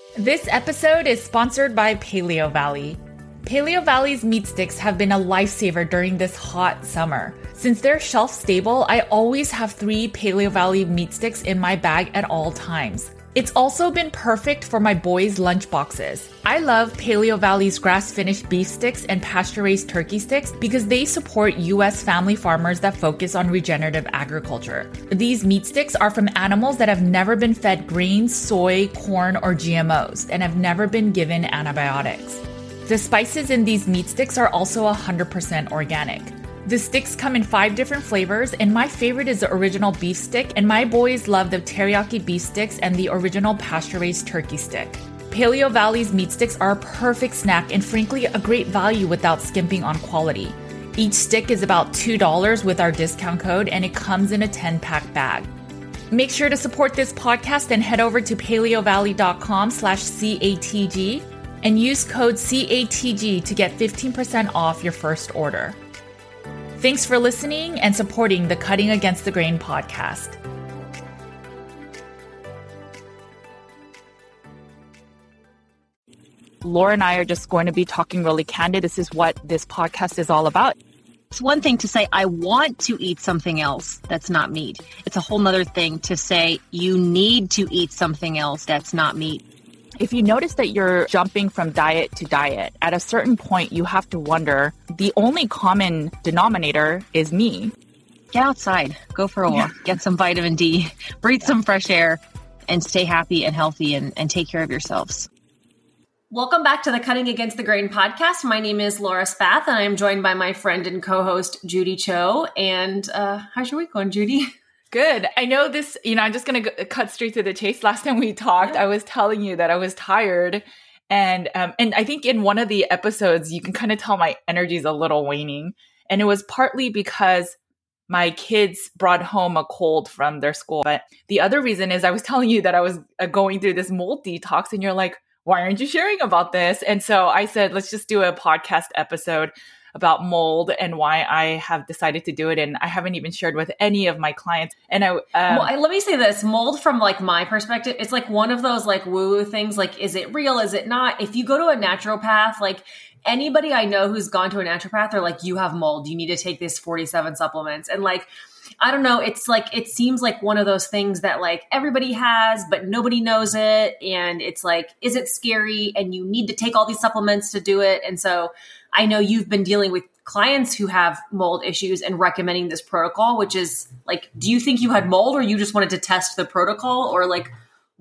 This episode is sponsored by Paleo Valley. Paleo Valley's meat sticks have been a lifesaver during this hot summer. Since they're shelf stable, I always have 3 Paleo Valley meat sticks in my bag at all times. It's also been perfect for my boys' lunch boxes. I love Paleo Valley's grass-finished beef sticks and pasture-raised turkey sticks because they support U.S. family farmers that focus on regenerative agriculture. These meat sticks are from animals that have never been fed grains, soy, corn, or GMOs, and have never been given antibiotics. The spices in these meat sticks are also 100% organic. The sticks come in 5 different flavors, and my favorite is the original beef stick, and my boys love the teriyaki beef sticks and the original pasture-raised turkey stick. Paleo Valley's meat sticks are a perfect snack and frankly a great value without skimping on quality. Each stick is about $2 with our discount code, and it comes in a 10-pack bag. Make sure to support this podcast and head over to paleovalley.com/CATG and use code CATG to get 15% off your first order. Thanks for listening and supporting the Cutting Against the Grain podcast. Laura and I are just going to be talking really candid. This is what this podcast is all about. It's one thing to say, I want to eat something else that's not meat. It's a whole nother thing to say, you need to eat something else that's not meat. If you notice that you're jumping from diet to diet, at a certain point, you have to wonder, the only common denominator is me. Get outside, go for a walk, get some vitamin D, breathe some fresh air, and stay happy and healthy and take care of yourselves. Welcome back to the Cutting Against the Grain podcast. My name is Laura Spath, and I am joined by my friend and co-host, Judy Cho. And how's your week going, Judy? Good. I know this, I'm just going to cut straight to the chase. Last time we talked, I was telling you that I was tired. And I think in one of the episodes, you can kind of tell my energy is a little waning. And it was partly because my kids brought home a cold from their school. But the other reason is I was telling you that I was going through this mold detox, and you're like, why aren't you sharing about this? And so I said, let's just do a podcast episode about mold and why I have decided to do it. And I haven't even shared with any of my clients. And let me say this, mold from like my perspective, it's like one of those like woo-woo things. Like, is it real? Is it not? If you go to a naturopath, like anybody I know who's gone to a naturopath, they're like, you have mold. You need to take these 47 supplements. And like, I don't know. It's like, it seems like one of those things that like everybody has, but nobody knows it. And it's like, is it scary? And you need to take all these supplements to do it. And so I know you've been dealing with clients who have mold issues and recommending this protocol, which is like, do you think you had mold or you just wanted to test the protocol, or like,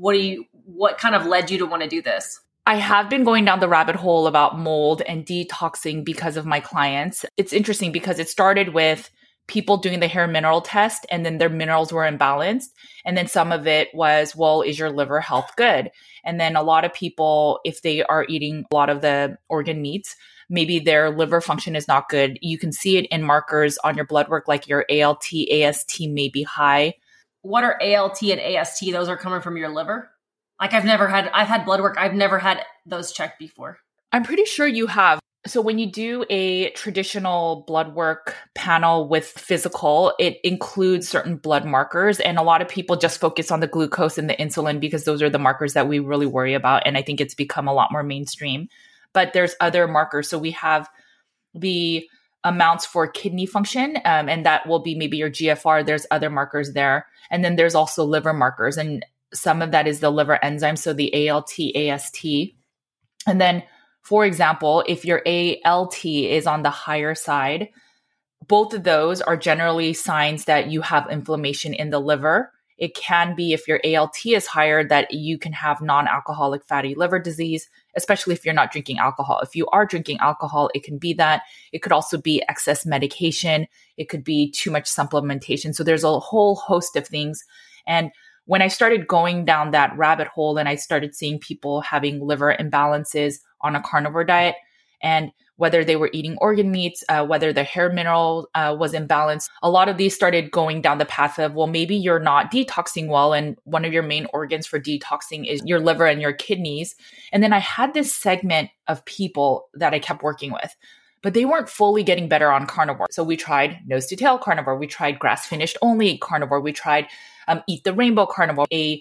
what kind of led you to want to do this? I have been going down the rabbit hole about mold and detoxing because of my clients. It's interesting because it started with people doing the hair mineral test, and then their minerals were imbalanced. And then some of it was, well, is your liver health good? And then a lot of people, if they are eating a lot of the organ meats, maybe their liver function is not good. You can see it in markers on your blood work, like your ALT, AST may be high. What are ALT and AST? Those are coming from your liver? Like I've had blood work. I've never had those checked before. I'm pretty sure you have. So when you do a traditional blood work panel with physical, it includes certain blood markers. And a lot of people just focus on the glucose and the insulin because those are the markers that we really worry about. And I think it's become a lot more mainstream. But there's other markers. So we have the amounts for kidney function, and that will be maybe your GFR. There's other markers there. And then there's also liver markers. And some of that is the liver enzyme, so the ALT, AST. And then, for example, if your ALT is on the higher side, both of those are generally signs that you have inflammation in the liver. It can be, if your ALT is higher, that you can have non-alcoholic fatty liver disease, especially if you're not drinking alcohol. If you are drinking alcohol, it can be that. It could also be excess medication. It could be too much supplementation. So there's a whole host of things. And when I started going down that rabbit hole and I started seeing people having liver imbalances on a carnivore diet, and whether they were eating organ meats, whether their hair mineral was imbalanced, a lot of these started going down the path of, well, maybe you're not detoxing well. And one of your main organs for detoxing is your liver and your kidneys. And then I had this segment of people that I kept working with, but they weren't fully getting better on carnivore. So we tried nose to tail carnivore. We tried grass finished only carnivore. We tried Eat the Rainbow carnivore, a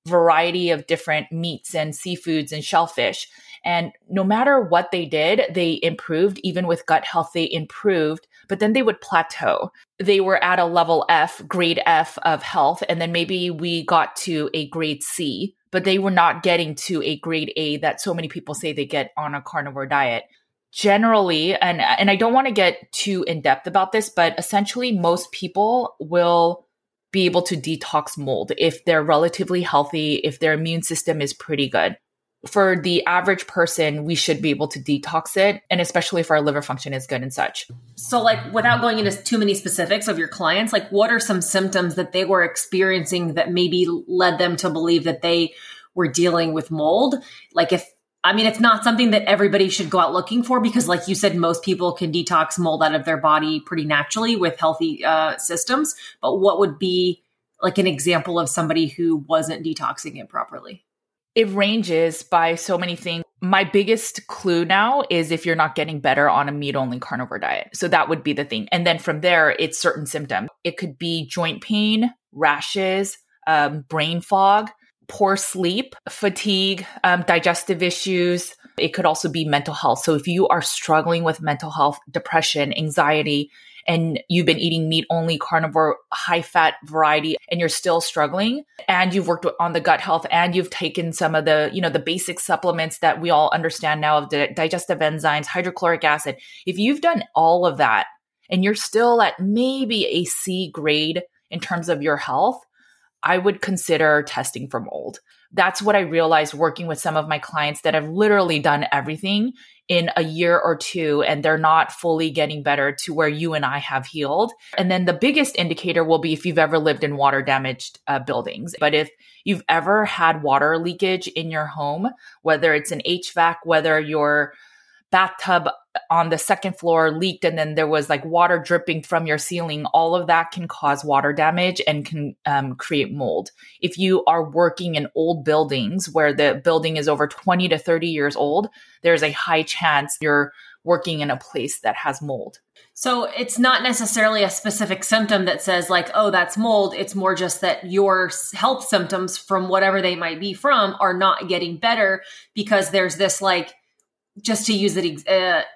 variety of different meats and seafoods and shellfish. And no matter what they did, they improved. Even with gut health, they improved, but then they would plateau. They were at a level F, grade F of health. And then maybe we got to a grade C, but they were not getting to a grade A that so many people say they get on a carnivore diet. Generally, and I don't want to get too in depth about this, but essentially most people will be able to detox mold if they're relatively healthy, if their immune system is pretty good. For the average person, we should be able to detox it, and especially if our liver function is good and such. So like without going into too many specifics of your clients, like what are some symptoms that they were experiencing that maybe led them to believe that they were dealing with mold? Like it's not something that everybody should go out looking for because like you said, most people can detox mold out of their body pretty naturally with healthy systems. But what would be like an example of somebody who wasn't detoxing it properly? It ranges by so many things. My biggest clue now is if you're not getting better on a meat-only carnivore diet. So that would be the thing. And then from there, it's certain symptoms. It could be joint pain, rashes, brain fog, poor sleep, fatigue, digestive issues. It could also be mental health. So if you are struggling with mental health, depression, anxiety, and you've been eating meat-only carnivore, high-fat variety, and you're still struggling, and you've worked on the gut health, and you've taken some of the, the basic supplements that we all understand now of the digestive enzymes, hydrochloric acid. If you've done all of that, and you're still at maybe a C grade in terms of your health, I would consider testing for mold. That's what I realized working with some of my clients that have literally done everything in a year or two, and they're not fully getting better to where you and I have healed. And then the biggest indicator will be if you've ever lived in water damaged buildings. But if you've ever had water leakage in your home, whether it's an HVAC, whether your bathtub on the second floor leaked and then there was like water dripping from your ceiling, all of that can cause water damage and can create mold. If you are working in old buildings where the building is over 20 to 30 years old, there's a high chance you're working in a place that has mold. So it's not necessarily a specific symptom that says like, oh, that's mold. It's more just that your health symptoms from whatever they might be from are not getting better because there's this like, just to use it,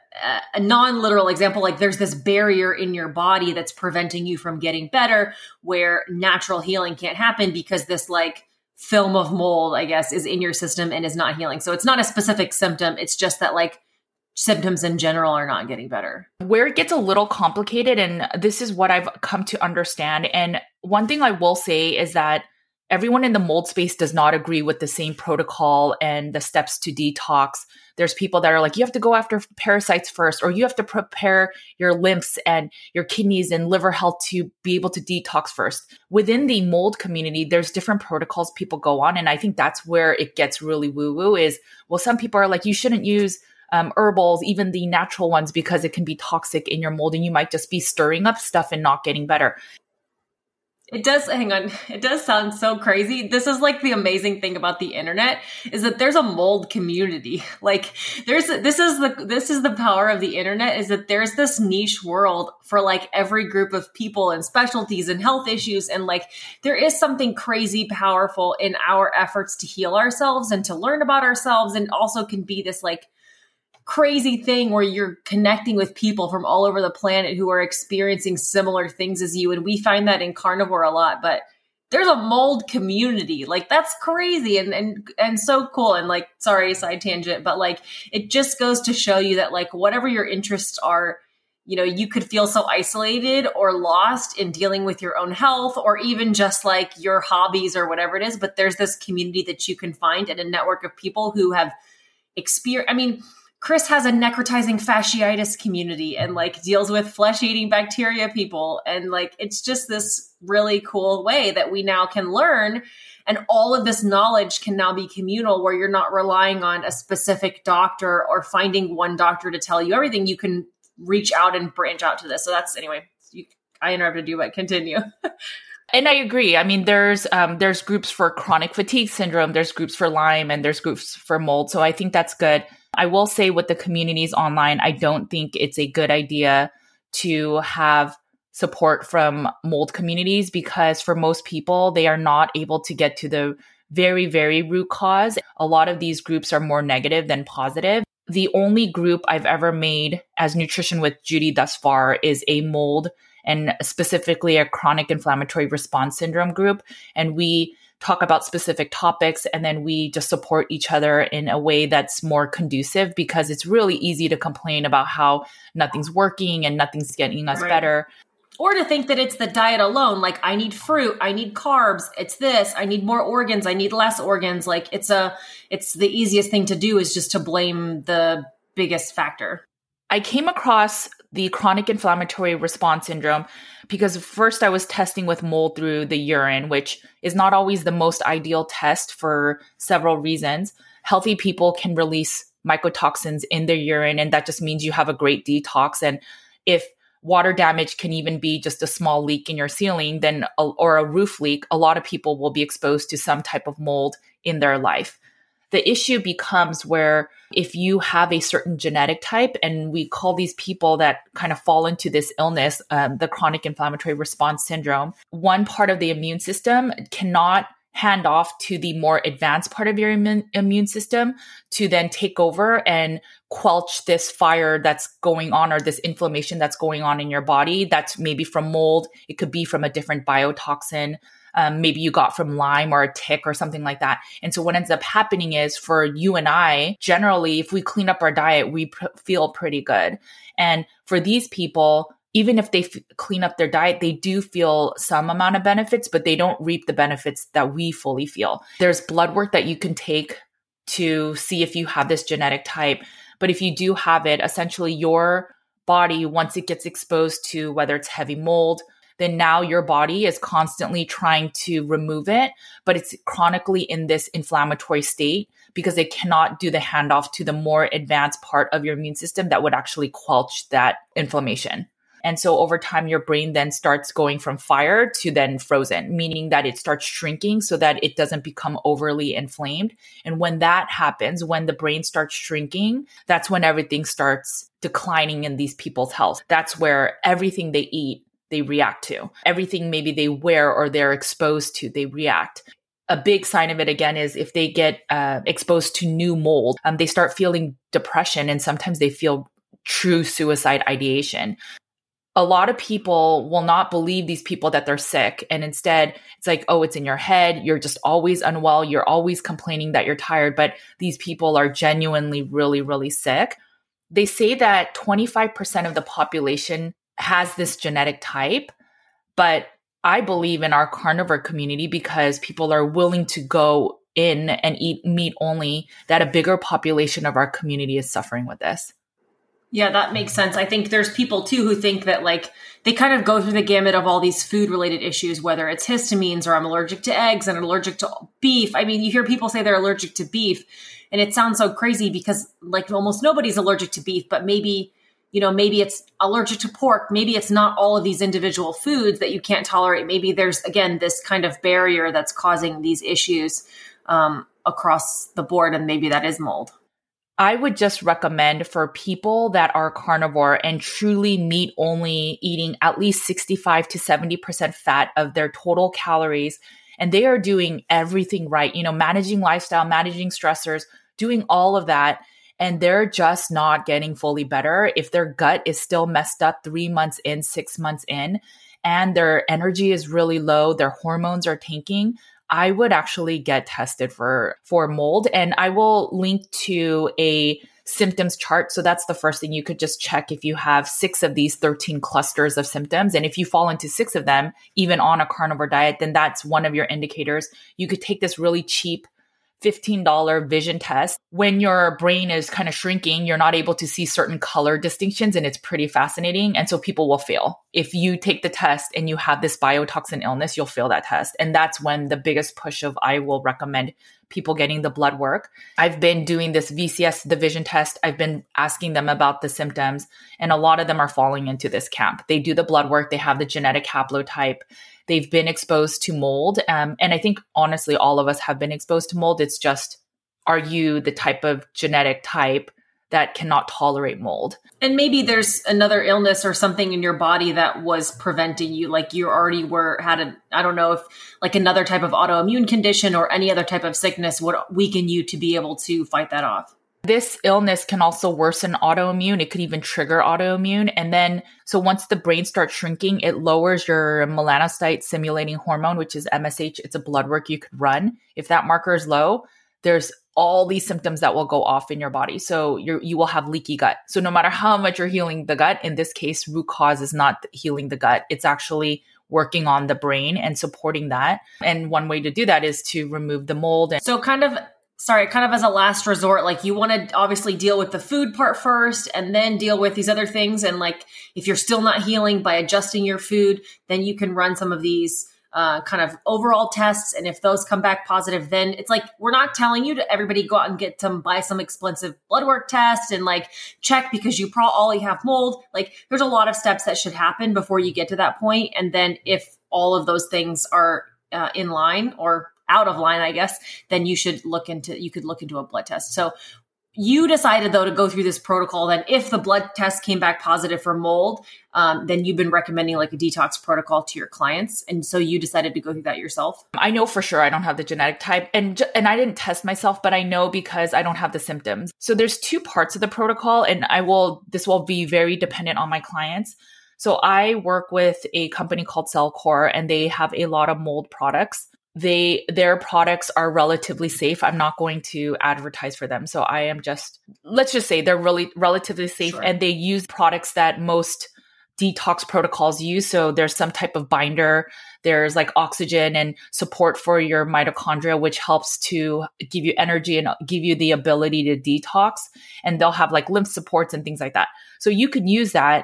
a non-literal example, like there's this barrier in your body that's preventing you from getting better where natural healing can't happen because this like film of mold, I guess, is in your system and is not healing. So it's not a specific symptom. It's just that like symptoms in general are not getting better. Where it gets a little complicated, and this is what I've come to understand. And one thing I will say is that everyone in the mold space does not agree with the same protocol and the steps to detox. There's people that are like, you have to go after parasites first, or you have to prepare your lymphs and your kidneys and liver health to be able to detox first. Within the mold community, there's different protocols people go on. And I think that's where it gets really woo-woo is, well, some people are like, you shouldn't use herbals, even the natural ones, because it can be toxic in your mold and you might just be stirring up stuff and not getting better. It does sound so crazy. This is like the amazing thing about the internet is that there's a mold community. Like this is the power of the internet is that there's this niche world for like every group of people and specialties and health issues. And like there is something crazy powerful in our efforts to heal ourselves and to learn about ourselves, and also can be this like crazy thing where you're connecting with people from all over the planet who are experiencing similar things as you. And we find that in carnivore a lot, but there's a mold community. Like that's crazy and so cool. And like, sorry, side tangent, but like, it just goes to show you that like, whatever your interests are, you could feel so isolated or lost in dealing with your own health, or even just like your hobbies or whatever it is. But there's this community that you can find and a network of people who have experienced, Chris has a necrotizing fasciitis community and like deals with flesh-eating bacteria people. And like, it's just this really cool way that we now can learn. And all of this knowledge can now be communal where you're not relying on a specific doctor or finding one doctor to tell you everything. You can reach out and branch out to this. So that's, anyway, I interrupted you, but continue. And I agree. I mean, there's groups for chronic fatigue syndrome, there's groups for Lyme, and there's groups for mold. So I think that's good. I will say with the communities online, I don't think it's a good idea to have support from mold communities because for most people, they are not able to get to the very, very root cause. A lot of these groups are more negative than positive. The only group I've ever made as Nutrition with Judy thus far is a mold and specifically a chronic inflammatory response syndrome group. And we talk about specific topics and then we just support each other in a way that's more conducive, because it's really easy to complain about how nothing's working and nothing's getting us better. Or to think that it's the diet alone. Like, I need fruit, I need carbs, it's this, I need more organs, I need less organs. Like, it's the easiest thing to do is just to blame the biggest factor. I came across the chronic inflammatory response syndrome because first I was testing with mold through the urine, which is not always the most ideal test for several reasons. Healthy people can release mycotoxins in their urine, and that just means you have a great detox. And if water damage can even be just a small leak in your ceiling, or a roof leak, a lot of people will be exposed to some type of mold in their life. The issue becomes where if you have a certain genetic type, and we call these people that kind of fall into this illness, the chronic inflammatory response syndrome, one part of the immune system cannot hand off to the more advanced part of your immune system to then take over and quench this fire that's going on, or this inflammation that's going on in your body. That's maybe from mold. It could be from a different biotoxin. Maybe you got from Lyme or a tick or something like that. And so what ends up happening is, for you and I, generally, if we clean up our diet, we feel pretty good. And for these people, even if they clean up their diet, they do feel some amount of benefits, but they don't reap the benefits that we fully feel. There's blood work that you can take to see if you have this genetic type. But if you do have it, essentially your body, once it gets exposed to whether it's heavy mold, then now your body is constantly trying to remove it, but it's chronically in this inflammatory state because it cannot do the handoff to the more advanced part of your immune system that would actually quench that inflammation. And so over time, your brain then starts going from fire to then frozen, meaning that it starts shrinking so that it doesn't become overly inflamed. And when that happens, when the brain starts shrinking, that's when everything starts declining in these people's health. That's where everything they eat, they react to. Everything maybe they wear or they're exposed to, they react. A big sign of it, again, is if they get exposed to new mold, they start feeling depression, and sometimes they feel true suicide ideation. A lot of people will not believe these people that they're sick. And instead, it's like, oh, it's in your head. You're just always unwell. You're always complaining that you're tired. But these people are genuinely really, really sick. They say that 25% of the population has this genetic type. But I believe in our carnivore community, because people are willing to go in and eat meat only, that a bigger population of our community is suffering with this. Yeah, that makes sense. I think there's people too who think that, like, they kind of go through the gamut of all these food related issues, whether it's histamines or I'm allergic to eggs and I'm allergic to beef. I mean, you hear people say they're allergic to beef, and it sounds so crazy because, like, almost nobody's allergic to beef, but maybe it's allergic to pork. Maybe it's not all of these individual foods that you can't tolerate. Maybe there's, again, this kind of barrier that's causing these issues across the board, and maybe that is mold. I would just recommend for people that are carnivore and truly meat only, eating at least 65 to 70% fat of their total calories, and they are doing everything right, managing lifestyle, managing stressors, doing all of that, and they're just not getting fully better. If their gut is still messed up 3 months in, 6 months in, and their energy is really low, their hormones are tanking, I would actually get tested for mold. And I will link to a symptoms chart. So that's the first thing. You could just check if you have 6 of these 13 clusters of symptoms. And if you fall into 6 of them, even on a carnivore diet, then that's one of your indicators. You could take this really cheap $15 vision test. When your brain is kind of shrinking, you're not able to see certain color distinctions, and it's pretty fascinating. And so people will fail. If you take the test and you have this biotoxin illness, you'll fail that test. And that's when the biggest push of I will recommend people getting the blood work. I've been doing this VCS, the vision test. I've been asking them about the symptoms, and a lot of them are falling into this camp. They do the blood work. They have the genetic haplotype. They've been exposed to mold. And I think, honestly, all of us have been exposed to mold. It's just, are you the type of genetic type that cannot tolerate mold. And maybe there's another illness or something in your body that was preventing you, like you already I don't know if like another type of autoimmune condition or any other type of sickness would weaken you to be able to fight that off. This illness can also worsen autoimmune. It could even trigger autoimmune. And then, so once the brain starts shrinking, it lowers your melanocyte stimulating hormone, which is MSH. It's a blood work you could run. If that marker is low, there's all these symptoms that will go off in your body. So you will have leaky gut. So no matter how much you're healing the gut, in this case, root cause is not healing the gut. It's actually working on the brain and supporting that. And one way to do that is to remove the mold. So kind of as a last resort, like you want to obviously deal with the food part first and then deal with these other things. And like, if you're still not healing by adjusting your food, then you can run some of these kind of overall tests. And if those come back positive, then it's like, we're not telling you to everybody go out and buy some expensive blood work test and like check because you probably have mold. Like there's a lot of steps that should happen before you get to that point. And then if all of those things are in line or out of line, I guess, then you could look into a blood test. So you decided though to go through this protocol. Then if the blood test came back positive for mold, then you've been recommending like a detox protocol to your clients. And so you decided to go through that yourself. I know for sure I don't have the genetic type and I didn't test myself, but I know because I don't have the symptoms. So there's two parts of the protocol and this will be very dependent on my clients. So I work with a company called Cellcore and they have a lot of mold products. Their products are relatively safe. I'm not going to advertise for them. So let's just say they're really relatively safe. Sure. And they use products that most detox protocols use. So there's some type of binder. There's like oxygen and support for your mitochondria, which helps to give you energy and give you the ability to detox. And they'll have like lymph supports and things like that. So you can use that.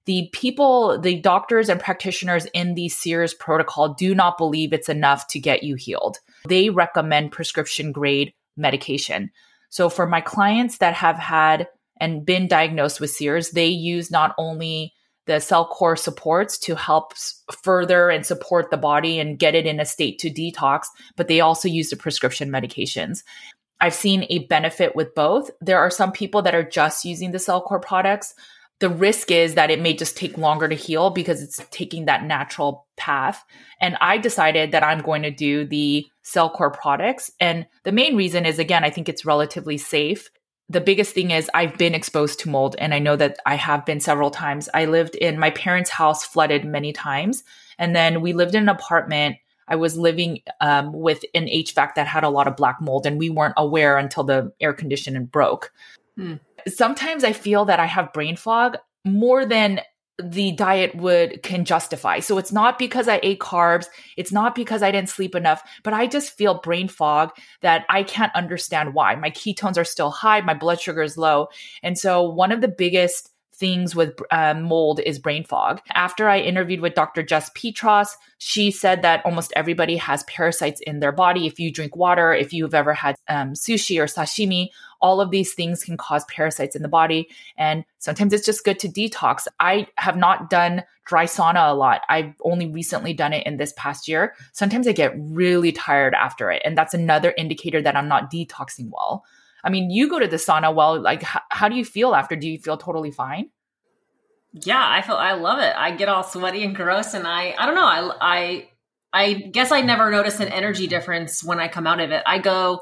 The doctors and practitioners in the Sears protocol do not believe it's enough to get you healed. They recommend prescription grade medication. So for my clients that have had and been diagnosed with Sears, they use not only the Cellcore supports to help further and support the body and get it in a state to detox, but they also use the prescription medications. I've seen a benefit with both. There are some people that are just using the Cellcore products. The risk is that it may just take longer to heal because it's taking that natural path. And I decided that I'm going to do the Cellcore products. And the main reason is, again, I think it's relatively safe. The biggest thing is I've been exposed to mold and I know that I have been several times. I lived in my parents' house, flooded many times. And then we lived in an apartment. I was living with an HVAC that had a lot of black mold and we weren't aware until the air conditioning broke. Sometimes I feel that I have brain fog more than the diet can justify. So it's not because I ate carbs. It's not because I didn't sleep enough, but I just feel brain fog that I can't understand why. My ketones are still high. My blood sugar is low. And so one of the biggest things with mold is brain fog. After I interviewed with Dr. Jess Petros, she said that almost everybody has parasites in their body. If you drink water, if you've ever had sushi or sashimi, all of these things can cause parasites in the body. And sometimes it's just good to detox. I have not done dry sauna a lot. I've only recently done it in this past year. Sometimes I get really tired after it. And that's another indicator that I'm not detoxing well. I mean, you go to the sauna well, like how do you feel after? Do you feel totally fine? Yeah, I love it. I get all sweaty and gross and I don't know. I guess I never notice an energy difference when I come out of it. I go,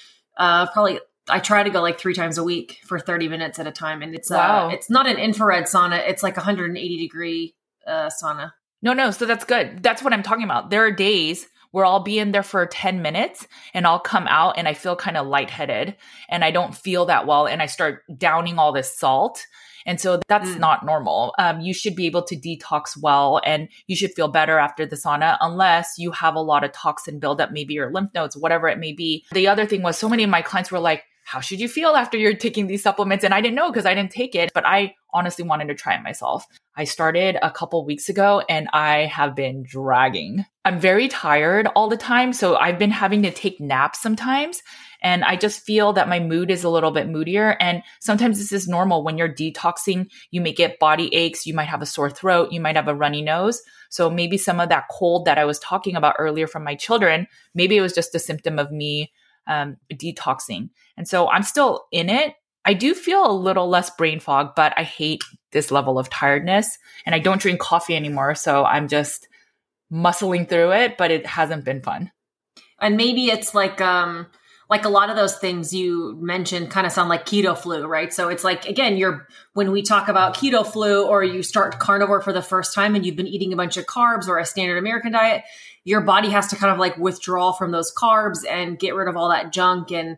I try to go like 3 times a week for 30 minutes at a time. And it's, it's not an infrared sauna. It's like 180 degree sauna. No. So that's good. That's what I'm talking about. There are days where I'll be in there for 10 minutes and I'll come out and I feel kind of lightheaded and I don't feel that well. And I start downing all this salt. And so that's not normal. You should be able to detox well and you should feel better after the sauna unless you have a lot of toxin buildup, maybe your lymph nodes, whatever it may be. The other thing was so many of my clients were like, how should you feel after you're taking these supplements? And I didn't know because I didn't take it, but I honestly wanted to try it myself. I started a couple weeks ago and I have been dragging. I'm very tired all the time. So I've been having to take naps sometimes. And I just feel that my mood is a little bit moodier. And sometimes this is normal. When you're detoxing, you may get body aches. You might have a sore throat. You might have a runny nose. So maybe some of that cold that I was talking about earlier from my children, maybe it was just a symptom of me detoxing. And so I'm still in it. I do feel a little less brain fog, but I hate this level of tiredness. And I don't drink coffee anymore. So I'm just muscling through it, but it hasn't been fun. And maybe it's like a lot of those things you mentioned kind of sound like keto flu, right? So it's like, again, when we talk about keto flu or you start carnivore for the first time and you've been eating a bunch of carbs or a standard American diet, your body has to kind of like withdraw from those carbs and get rid of all that junk and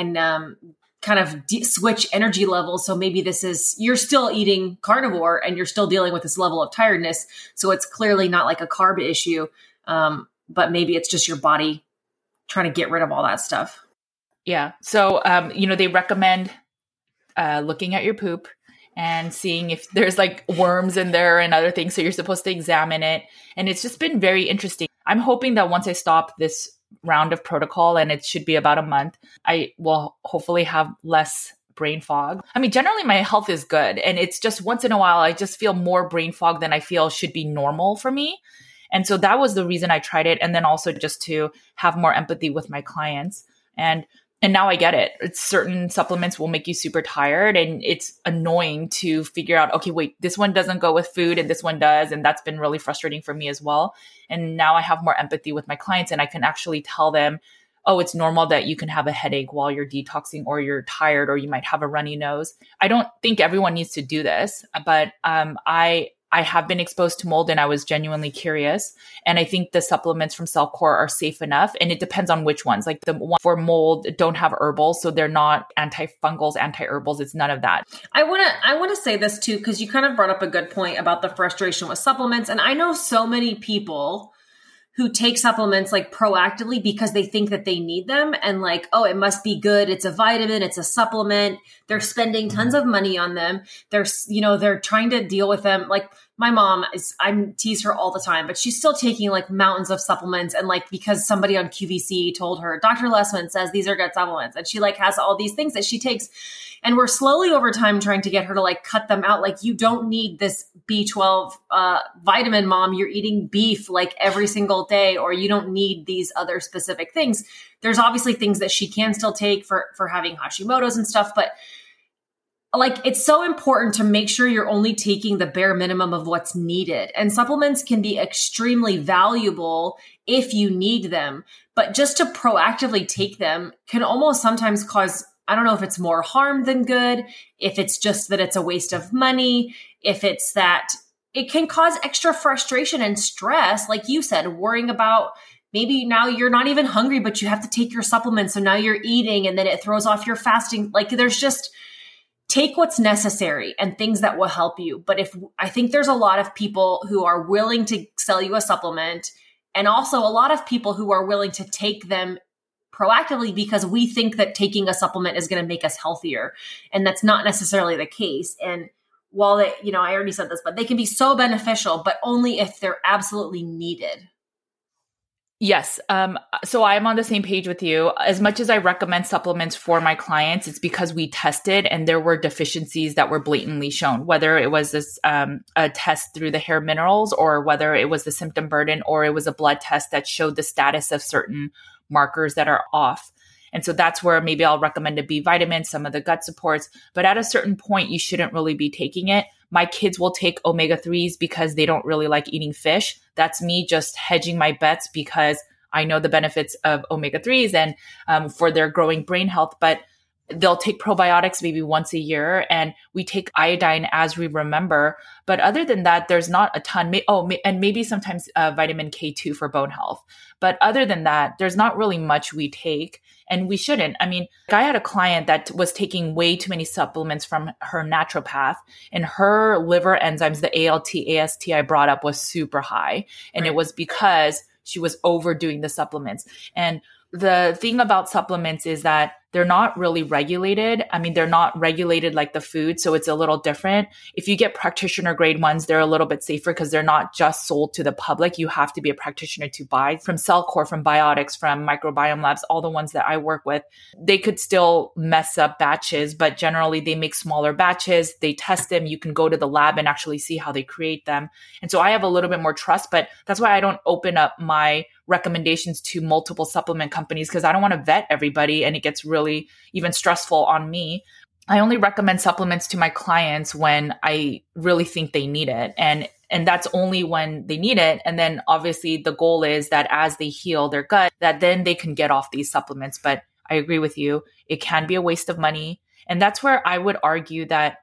kind of switch energy levels. So maybe you're still eating carnivore and you're still dealing with this level of tiredness. So it's clearly not like a carb issue, but maybe it's just your body trying to get rid of all that stuff. Yeah. So, they recommend looking at your poop and seeing if there's like worms in there and other things. So you're supposed to examine it. And it's just been very interesting. I'm hoping that once I stop this round of protocol, and it should be about a month, I will hopefully have less brain fog. I mean, generally my health is good. And it's just once in a while, I just feel more brain fog than I feel should be normal for me. And so that was the reason I tried it. And then also just to have more empathy with my clients. And now I get it. It's certain supplements will make you super tired, and it's annoying to figure out, okay, wait, this one doesn't go with food and this one does. And that's been really frustrating for me as well. And now I have more empathy with my clients, and I can actually tell them, oh, it's normal that you can have a headache while you're detoxing, or you're tired, or you might have a runny nose. I don't think everyone needs to do this, but I have been exposed to mold and I was genuinely curious. And I think the supplements from Cellcore are safe enough. And it depends on which ones. Like the one for mold don't have herbals. So they're not antifungals, anti-herbals. It's none of that. I want to say this too, because you kind of brought up a good point about the frustration with supplements. And I know so many people who take supplements like proactively because they think that they need them and like, oh, it must be good. It's a vitamin. It's a supplement. They're spending tons of money on them. They're trying to deal with them. Like my mom I tease her all the time, but she's still taking like mountains of supplements. And like, because somebody on QVC told her, Dr. Lessman says these are good supplements. And she like has all these things that she takes. And we're slowly over time trying to get her to like cut them out. Like, you don't need this B12 vitamin, mom. You're eating beef like every single day, or you don't need these other specific things. There's obviously things that she can still take for having Hashimoto's and stuff, but like, it's so important to make sure you're only taking the bare minimum of what's needed. And supplements can be extremely valuable if you need them, but just to proactively take them can almost sometimes cause, I don't know if it's more harm than good, if it's just that it's a waste of money, if it's that it can cause extra frustration and stress. Like you said, worrying about maybe now you're not even hungry, but you have to take your supplements. So now you're eating and then it throws off your fasting. Like, there's just, take what's necessary and things that will help you. But I think there's a lot of people who are willing to sell you a supplement, and also a lot of people who are willing to take them proactively because we think that taking a supplement is going to make us healthier. And that's not necessarily the case. And while I already said this, but they can be so beneficial, but only if they're absolutely needed. Yes. So I'm on the same page with you. As much as I recommend supplements for my clients, it's because we tested and there were deficiencies that were blatantly shown, whether it was this a test through the hair minerals, or whether it was the symptom burden, or it was a blood test that showed the status of certain markers that are off. And so that's where maybe I'll recommend a B vitamin, some of the gut supports, but at a certain point, you shouldn't really be taking it. My kids will take omega-3s because they don't really like eating fish. That's me just hedging my bets because I know the benefits of omega-3s and for their growing brain health, but they'll take probiotics maybe once a year, and we take iodine as we remember. But other than that, there's not a ton. And maybe sometimes vitamin K2 for bone health. But other than that, there's not really much we take, and we shouldn't. I mean, I had a client that was taking way too many supplements from her naturopath, and her liver enzymes, the ALT, AST I brought up, was super high. And Right. It was because she was overdoing the supplements. And the thing about supplements is that they're not really regulated. I mean, they're not regulated like the food, so it's a little different. If you get practitioner grade ones, they're a little bit safer because they're not just sold to the public. You have to be a practitioner to buy. From Cellcore, from Biotics, from Microbiome Labs, all the ones that I work with, they could still mess up batches, but generally they make smaller batches. They test them. You can go to the lab and actually see how they create them. And so I have a little bit more trust, but that's why I don't open up my recommendations to multiple supplement companies, because I don't want to vet everybody and it gets really even stressful on me. I only recommend supplements to my clients when I really think they need it. And that's only when they need it. And then obviously the goal is that as they heal their gut, that then they can get off these supplements. But I agree with you. It can be a waste of money. And that's where I would argue that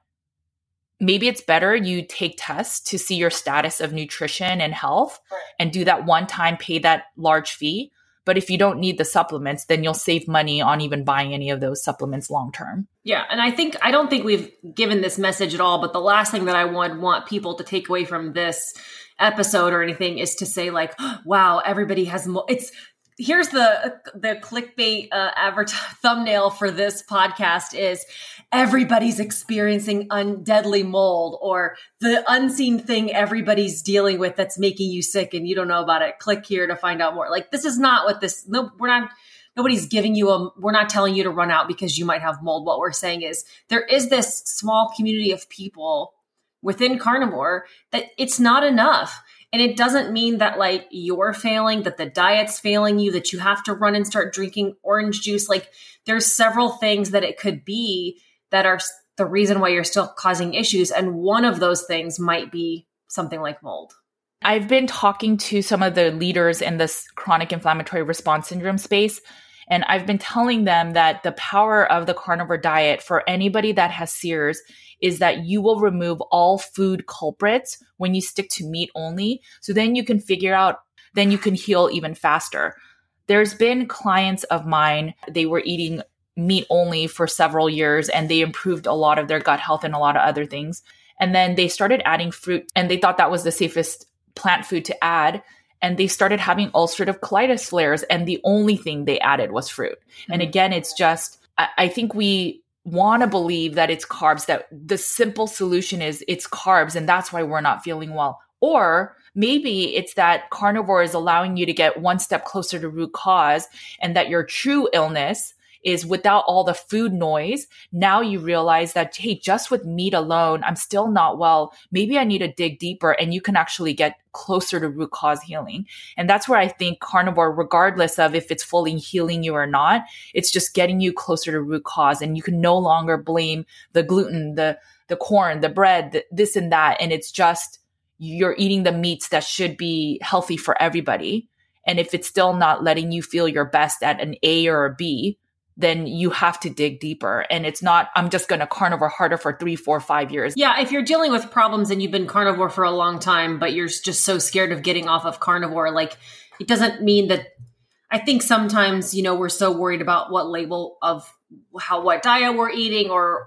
maybe it's better you take tests to see your status of nutrition and health and do that one time, pay that large fee. But if you don't need the supplements, then you'll save money on even buying any of those supplements long term. Yeah. And I don't think we've given this message at all, but the last thing that I would want people to take away from this episode or anything is to say like, wow, everybody has here's the clickbait thumbnail for this podcast is everybody's experiencing deadly mold, or the unseen thing everybody's dealing with that's making you sick and you don't know about it. Click here to find out more. Like, this is not what this, no, nobody's giving you we're not telling you to run out because you might have mold. What we're saying is there is this small community of people within carnivore that it's not enough. And it doesn't mean that like you're failing, that the diet's failing you, that you have to run and start drinking orange juice. Like, there's several things that it could be that are the reason why you're still causing issues. And one of those things might be something like mold. I've been talking to some of the leaders in this chronic inflammatory response syndrome space, and I've been telling them that the power of the carnivore diet for anybody that has SEERS is that you will remove all food culprits when you stick to meat only. So then you can figure out, then you can heal even faster. There's been clients of mine, they were eating meat only for several years and they improved a lot of their gut health and a lot of other things. And then they started adding fruit and they thought that was the safest plant food to add. And they started having ulcerative colitis flares. And the only thing they added was fruit. Mm-hmm. And again, it's just, I think we want to believe that it's carbs, that the simple solution is it's carbs. And that's why we're not feeling well. Or maybe it's that carnivore is allowing you to get one step closer to root cause, and that your true illness is without all the food noise. Now you realize that, hey, just with meat alone, I'm still not well. Maybe I need to dig deeper, and you can actually get closer to root cause healing. And that's where I think carnivore, regardless of if it's fully healing you or not, it's just getting you closer to root cause. And you can no longer blame the gluten, the corn, the bread, this and that. And it's just, you're eating the meats that should be healthy for everybody. And if it's still not letting you feel your best at an A or a B, then you have to dig deeper. And it's not, I'm just going to carnivore harder for 3, 4, 5 years. Yeah. If you're dealing with problems and you've been carnivore for a long time, but you're just so scared of getting off of carnivore, like, it doesn't mean that. I think sometimes, we're so worried about what label of what diet we're eating, or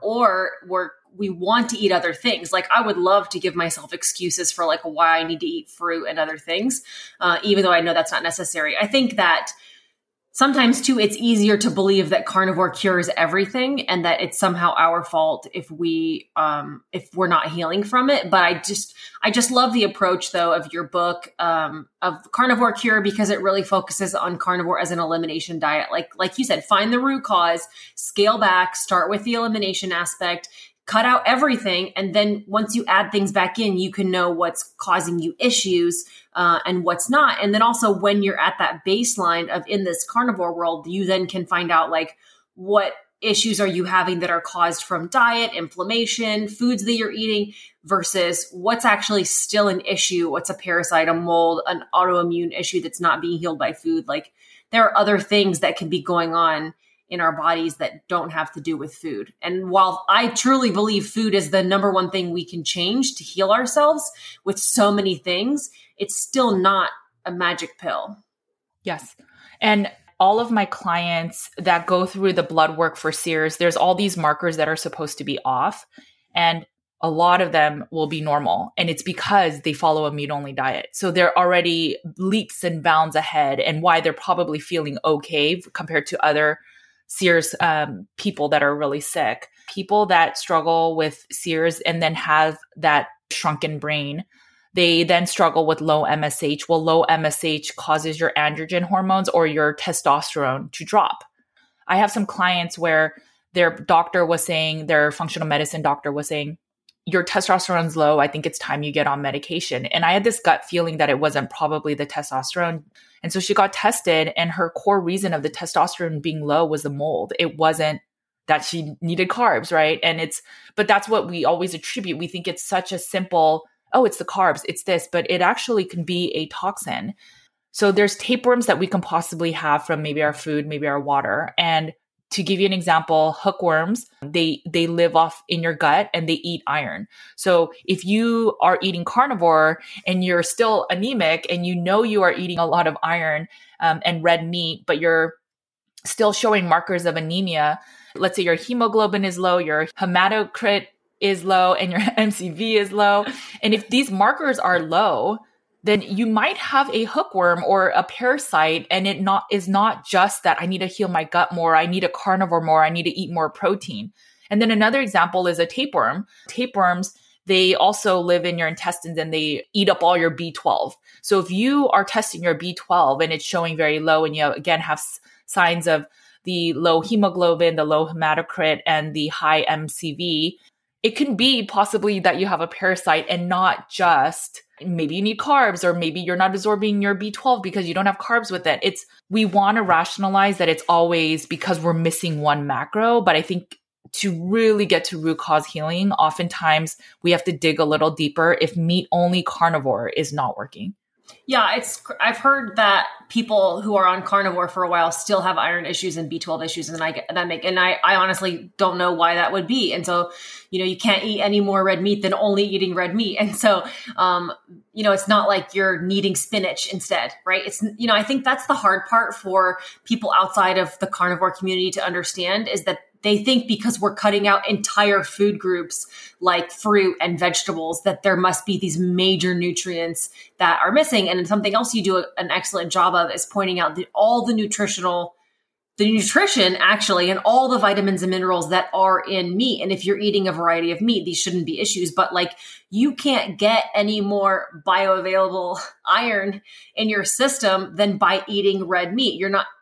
we want to eat other things. Like, I would love to give myself excuses for like why I need to eat fruit and other things, even though I know that's not necessary. I think that sometimes too, it's easier to believe that carnivore cures everything and that it's somehow our fault if we're not healing from it. But I just love the approach though of your book, of Carnivore Cure, because it really focuses on carnivore as an elimination diet. Like you said, find the root cause, scale back, start with the elimination aspect, cut out everything. And then once you add things back in, you can know what's causing you issues and what's not. And then also when you're at that baseline of in this carnivore world, you then can find out like what issues are you having that are caused from diet, inflammation, foods that you're eating, versus what's actually still an issue. What's a parasite, a mold, an autoimmune issue that's not being healed by food. Like, there are other things that can be going on in our bodies that don't have to do with food. And while I truly believe food is the number one thing we can change to heal ourselves with so many things, it's still not a magic pill. Yes. And all of my clients that go through the blood work for SEERS, there's all these markers that are supposed to be off, and a lot of them will be normal. And it's because they follow a meat-only diet. So they're already leaps and bounds ahead, and why they're probably feeling okay compared to other SEERS people that are really sick. People that struggle with SEERS and then have that shrunken brain, they then struggle with low MSH. Well, low MSH causes your androgen hormones or your testosterone to drop. I have some clients where their doctor was saying, their functional medicine doctor was saying, your testosterone's low. I think it's time you get on medication. And I had this gut feeling that it wasn't probably the testosterone. And so she got tested, and her core reason of the testosterone being low was the mold. It wasn't that she needed carbs, right? But that's what we always attribute. We think it's such a simple, oh, it's the carbs, it's this, but it actually can be a toxin. So there's tapeworms that we can possibly have from maybe our food, maybe our water. And to give you an example, hookworms, they live off in your gut and they eat iron. So if you are eating carnivore and you're still anemic and you know you are eating a lot of iron and red meat, but you're still showing markers of anemia, let's say your hemoglobin is low, your hematocrit is low, and your MCV is low. And if these markers are low, then you might have a hookworm or a parasite, and it is not just that I need to heal my gut more, I need a carnivore more, I need to eat more protein. And then another example is a tapeworm. Tapeworms, they also live in your intestines and they eat up all your B12. So if you are testing your B12 and it's showing very low, and you again have signs of the low hemoglobin, the low hematocrit, and the high MCV, it can be possibly that you have a parasite and not just maybe you need carbs, or maybe you're not absorbing your B12 because you don't have carbs with it. We want to rationalize that it's always because we're missing one macro. But I think to really get to root cause healing, oftentimes we have to dig a little deeper if meat only carnivore is not working. Yeah, I've heard that people who are on carnivore for a while still have iron issues and B12 issues, and I honestly don't know why that would be. And so, you can't eat any more red meat than only eating red meat. And so, it's not like you're needing spinach instead, right? I think that's the hard part for people outside of the carnivore community to understand, is that they think because we're cutting out entire food groups like fruit and vegetables, that there must be these major nutrients that are missing. And something else you do an excellent job of is pointing out that all the nutrition actually, and all the vitamins and minerals that are in meat. And if you're eating a variety of meat, these shouldn't be issues, but you can't get any more bioavailable iron in your system than by eating red meat. You're not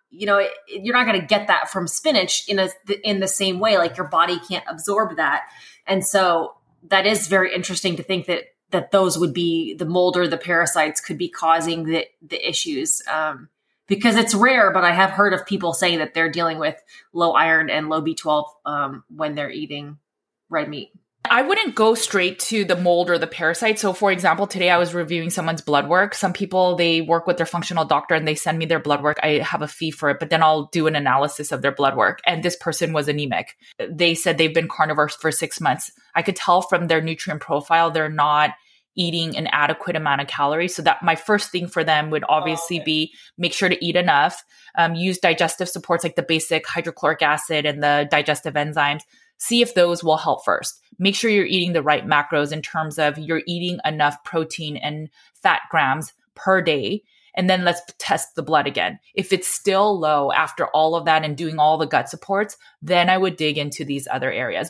going to get that from spinach in the same way. Like, your body can't absorb that. And so that is very interesting to think that those would be the mold or the parasites could be causing the issues. Because it's rare, but I have heard of people saying that they're dealing with low iron and low B12 when they're eating red meat. I wouldn't go straight to the mold or the parasite. So for example, today I was reviewing someone's blood work. Some people, they work with their functional doctor and they send me their blood work. I have a fee for it, but then I'll do an analysis of their blood work. And this person was anemic. They said they've been carnivore for 6 months. I could tell from their nutrient profile, they're not eating an adequate amount of calories. So that my first thing for them would obviously be make sure to eat enough, use digestive supports like the basic hydrochloric acid and the digestive enzymes. See if those will help first. Make sure you're eating the right macros in terms of you're eating enough protein and fat grams per day. And then let's test the blood again. If it's still low after all of that and doing all the gut supports, then I would dig into these other areas.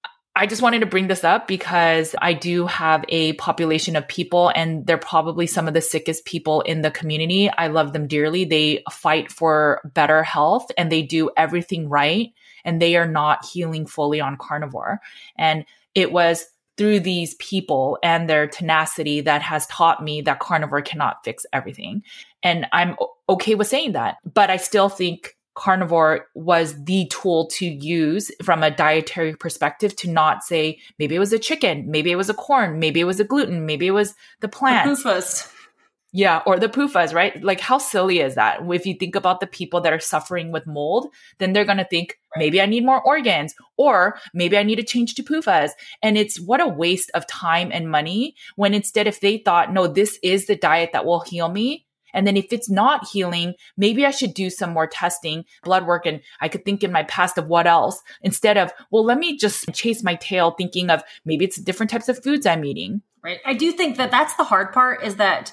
I just wanted to bring this up because I do have a population of people, and they're probably some of the sickest people in the community. I love them dearly. They fight for better health and they do everything right. And they are not healing fully on carnivore. And it was through these people and their tenacity that has taught me that carnivore cannot fix everything. And I'm okay with saying that, but I still think carnivore was the tool to use from a dietary perspective to not say, maybe it was a chicken, maybe it was a corn, maybe it was a gluten, maybe it was the plants. The PUFAs. Yeah, or the PUFAs, right? Like, how silly is that? If you think about the people that are suffering with mold, then they're going to think, maybe I need more organs, or maybe I need to change to PUFAs. And it's what a waste of time and money, when instead if they thought, no, this is the diet that will heal me. And then if it's not healing, maybe I should do some more testing, blood work. And I could think in my past of what else, instead of, well, let me just chase my tail thinking of maybe it's different types of foods I'm eating. Right. I do think that that's the hard part, is that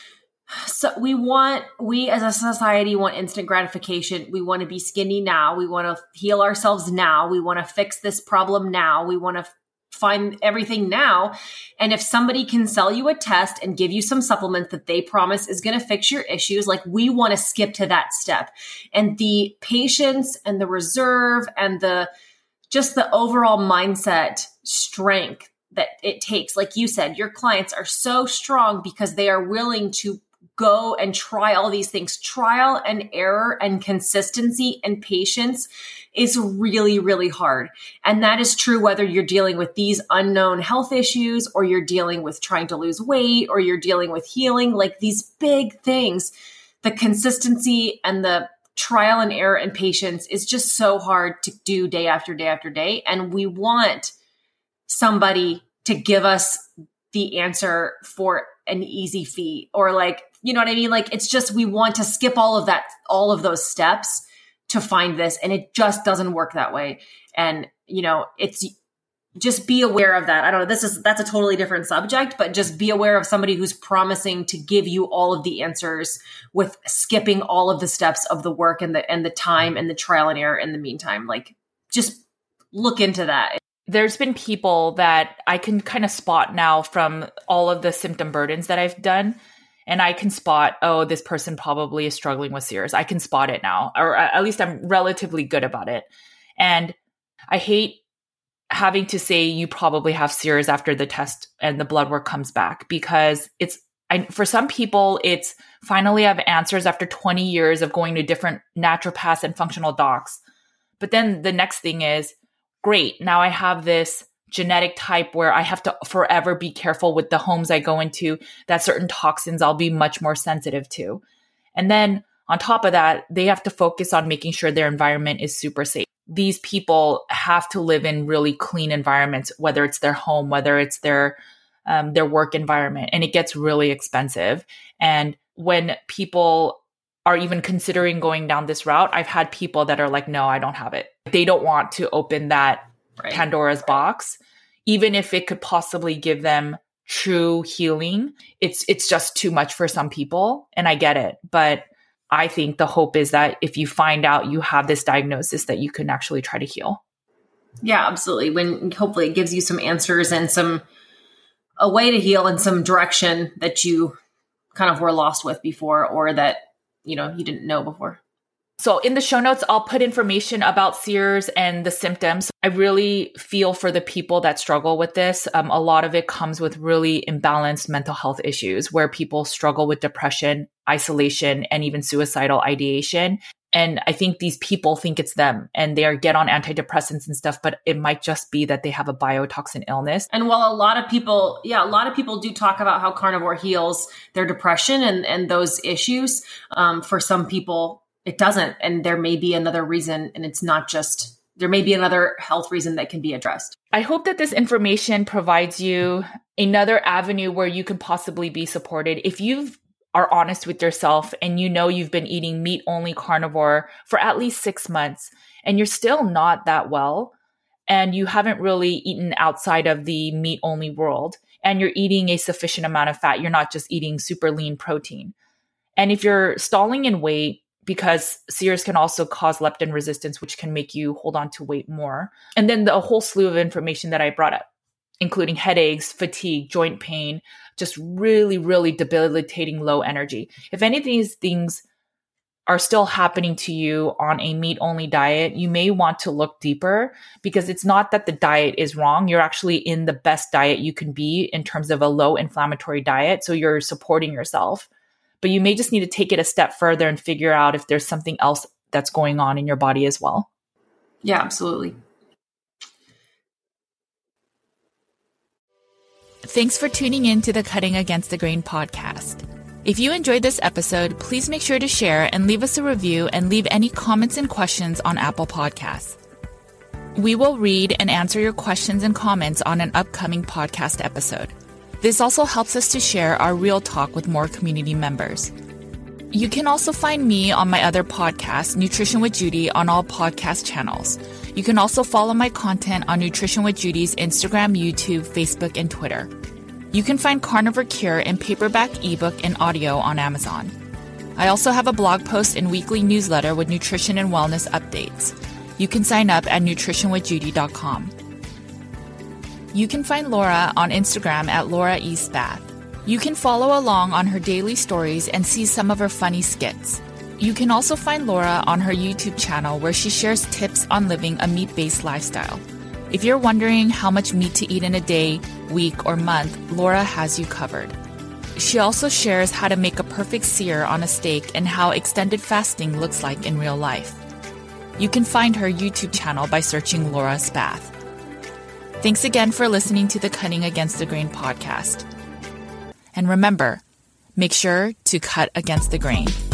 so we as a society want instant gratification. We want to be skinny now. We want to heal ourselves now. We want to fix this problem now. We want to find everything now. And if somebody can sell you a test and give you some supplements that they promise is going to fix your issues, like, we want to skip to that step. And the patience and the reserve and the overall mindset strength that it takes. Like you said, your clients are so strong because they are willing to go and try all these things. Trial and error and consistency and patience is really, really hard. And that is true whether you're dealing with these unknown health issues, or you're dealing with trying to lose weight, or you're dealing with healing, like these big things. The consistency and the trial and error and patience is just so hard to do day after day after day. And we want somebody to give us the answer for an easy fee, or like, you know what I mean? Like, it's just, we want to skip all of those steps to find this. And it just doesn't work that way. And, you know, it's just be aware of that. I don't know. That's a totally different subject, but just be aware of somebody who's promising to give you all of the answers with skipping all of the steps of the work and the time and the trial and error in the meantime. Like, just look into that. There's been people that I can kind of spot now from all of the symptom burdens that I've done. And I can spot, oh, this person probably is struggling with Sears. I can spot it now, or at least I'm relatively good about it. And I hate having to say you probably have Sears after the test and the blood work comes back, because for some people, it's finally have answers after 20 years of going to different naturopaths and functional docs. But then the next thing is, great, now I have this genetic type where I have to forever be careful with the homes I go into, that certain toxins I'll be much more sensitive to. And then on top of that, they have to focus on making sure their environment is super safe. These people have to live in really clean environments, whether it's their home, whether it's their work environment, and it gets really expensive. And when people are even considering going down this route, I've had people that are like, no, I don't have it. They don't want to open that Pandora's box, even if it could possibly give them true healing. It's just too much for some people, and I get it. But I think the hope is that if you find out you have this diagnosis, that you can actually try to heal. Yeah, absolutely. When hopefully it gives you some answers and a way to heal and some direction that you kind of were lost with before, or that, you know, you didn't know before. So in the show notes, I'll put information about Sears and the symptoms. I really feel for the people that struggle with this. A lot of it comes with really imbalanced mental health issues, where people struggle with depression, isolation, and even suicidal ideation. And I think these people think it's them, and they get on antidepressants and stuff, but it might just be that they have a biotoxin illness. And while a lot of people do talk about how carnivore heals their depression and those issues, for some people, it doesn't. And there may be another reason, and it's not just, there may be another health reason that can be addressed. I hope that this information provides you another avenue where you can possibly be supported. If you are honest with yourself and you know you've been eating meat-only carnivore for at least 6 months and you're still not that well, and you haven't really eaten outside of the meat-only world, and you're eating a sufficient amount of fat, you're not just eating super lean protein. And if you're stalling in weight, because Sears can also cause leptin resistance, which can make you hold on to weight more. And then the whole slew of information that I brought up, including headaches, fatigue, joint pain, just really, really debilitating low energy. If any of these things are still happening to you on a meat-only diet, you may want to look deeper, because it's not that the diet is wrong. You're actually in the best diet you can be in terms of a low inflammatory diet. So you're supporting yourself. But you may just need to take it a step further and figure out if there's something else that's going on in your body as well. Yeah, absolutely. Thanks for tuning in to the Cutting Against the Grain podcast. If you enjoyed this episode, please make sure to share and leave us a review, and leave any comments and questions on Apple Podcasts. We will read and answer your questions and comments on an upcoming podcast episode. This also helps us to share our real talk with more community members. You can also find me on my other podcast, Nutrition with Judy, on all podcast channels. You can also follow my content on Nutrition with Judy's Instagram, YouTube, Facebook, and Twitter. You can find Carnivore Cure in paperback, ebook, and audio on Amazon. I also have a blog post and weekly newsletter with nutrition and wellness updates. You can sign up at nutritionwithjudy.com. You can find Laura on Instagram at Laura E. Spath. You can follow along on her daily stories and see some of her funny skits. You can also find Laura on her YouTube channel, where she shares tips on living a meat-based lifestyle. If you're wondering how much meat to eat in a day, week, or month, Laura has you covered. She also shares how to make a perfect sear on a steak and how extended fasting looks like in real life. You can find her YouTube channel by searching Laura Spath. Thanks again for listening to the Cutting Against the Grain podcast. And remember, make sure to cut against the grain.